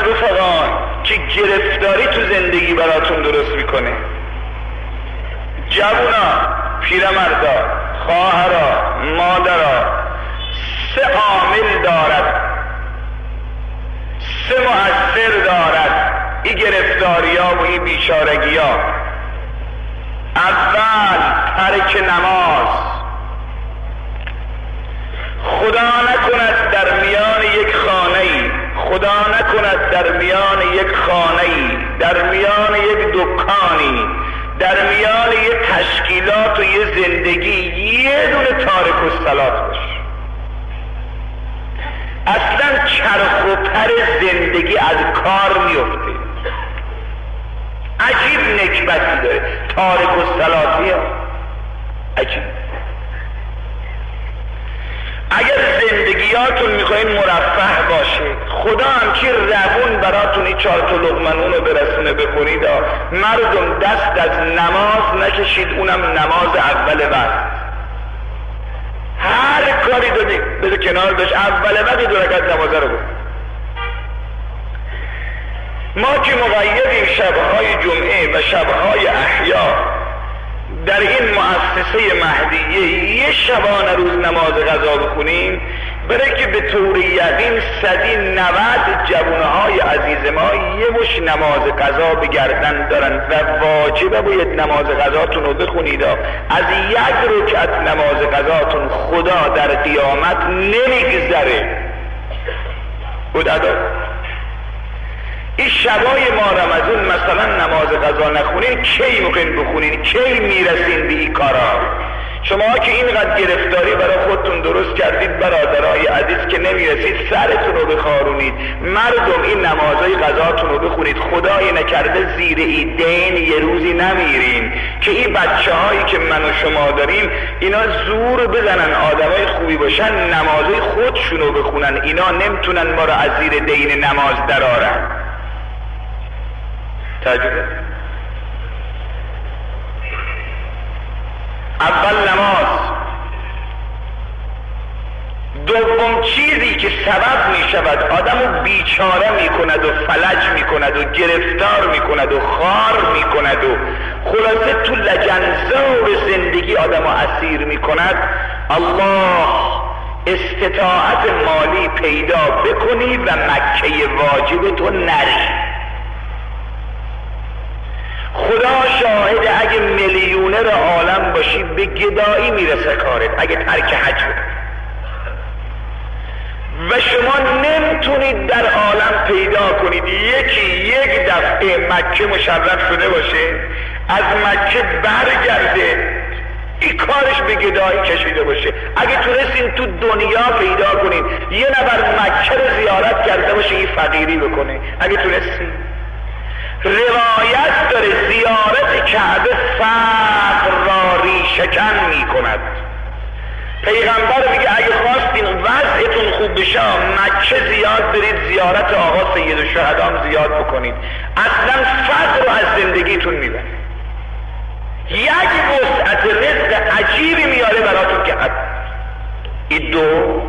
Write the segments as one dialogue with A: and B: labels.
A: رفقا که گرفتاری تو زندگی براتون درست میکنه. جوونا، پیرمردا، خواهرا، مادرا، 3 عامل دارد، 3 مؤثر دارد این گرفتاری ها و این بیچارگی ها. اول ترک نماز. خدا نکند در میان یک خانه‌ای، خدا نکند در میان یک خانه‌ای، در میان یک دکانی، در میان یک تشکیلات و یه زندگی یه دونه تارک الصلات باشه. اصلا چرخ و پر زندگی از کار میفته. عجیب نکبتی داره تارک الصلاتی ها. عجیب. اگر زندگیاتون میخواین مرفه باشه، خدا همچی روون براتون این 4 تا لقمه نون رو برسونه بخورید. مردم دست از نماز نکشید، اونم نماز اول وقت. هر کاری دادی بده کنار داشت، اول وقت 2 رکعت نماز رو بود. ما که مقیدیم شبهای جمعه و شبهای احیا در این مؤسسه مهدیه یه شبانه روز نماز قضا بخونیم، برای که به طور یقین 190 جوانهای عزیز ما یه مش نماز قضا بگردن دارن و واجبه باید نماز قضاتون رو بخونید. از 1 رکعت نماز قضاتون خدا در قیامت نمیگذره. بود ادا این شبای ما رمضان مثلا نماز قضا نخونین، کی موقعین بخونین؟ کی میرسین به این کارا؟ شما که اینقدر گرفتاری برای خودتون درست کردید برادرای عزیز که نمیرسید سرتون رو بخارونید. مردم این نمازهای قضاتون رو بخونید. خدای نکرده زیر این دین یه روزی نمیرین که این بچه هایی که من و شما داریم اینا زور بزنن آدمای خوبی باشن نمازهای خودشون رو بخونن. اینا نمیتونن ما رو از زیر دین نماز درارن. تجربه اول نماز. دوم چیزی که سبب می شود آدمو بیچاره می کند و فلج می کند و گرفتار می کند و خار می کند و خلاصه تو لجنزار زندگی آدمو اسیر می کند، الله استطاعت مالی پیدا بکنی و مکه واجب تو نری. خدا شاهد اگه میلیونر عالم باشی به گدایی میرسه کارت اگه ترک حج بکنی. و شما نمیتونید در عالم پیدا کنید یکی یک دفعه مکه مشرف شده باشه، از مکه برگرده این کارش به گدایی کشیده باشه. اگه تونستین تو دنیا پیدا کنید یه نفر مکه رو زیارت کرده باشه این فقیری بکنه، اگه تونستین. روایت داره زیارت کعبه فقر را ریشه‌کن می کند. پیغمبر میگه اگه خواستین وضعتون خوب بشه مکه زیاد برید، زیارت آقا سید الشهدا زیاد بکنید، اصلا فقر رو از زندگیتون میبره. یک وسعت رزق عجیبی میاره براتون که این دو.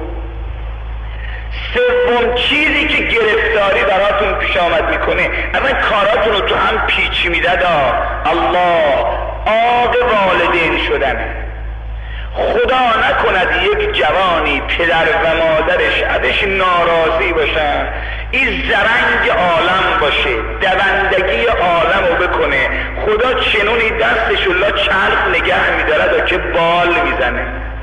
A: سوم چیزی که گرفتاری براتون پیش آمد میکنه، اما کاراتون رو تو هم پیچ میده. الله عاق والدین شدن. خدا نکند یک جوانی پدر و مادرش ازش ناراضی باشن، این زرنگ عالم باشه، دوندگی عالم رو بکنه، خدا چنونی دستش الله چرخ نگه میدارد و که بال میزنه.